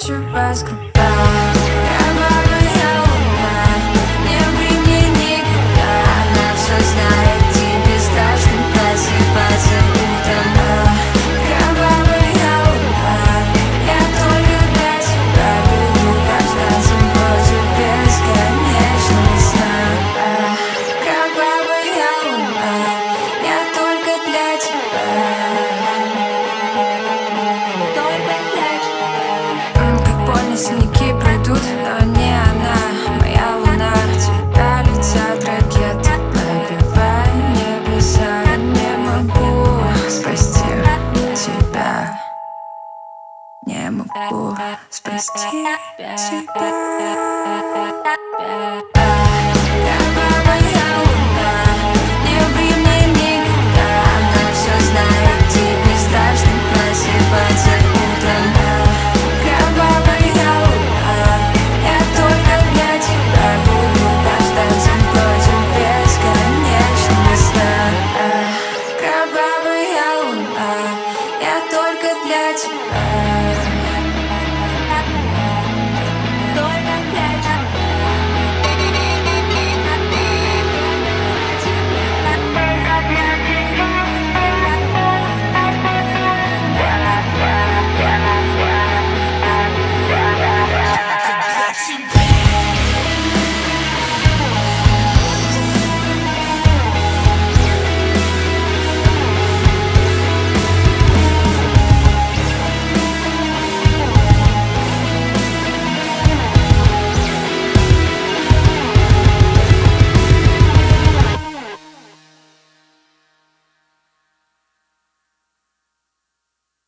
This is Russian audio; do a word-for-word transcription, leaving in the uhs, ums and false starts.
нечего скрывать. Кровавая луна, не ври мне никогда. Она все знает, тебе страшно просыпаться утром. Кровавая луна, я только для тебя бегу повстанцем против бесконечного сна. Кровавая луна, я только для тебя. Синяки пройдут, но не она, моя луна. Тебя летят ракеты, пробивая небеса. Я не могу спасти тебя, не могу спасти тебя.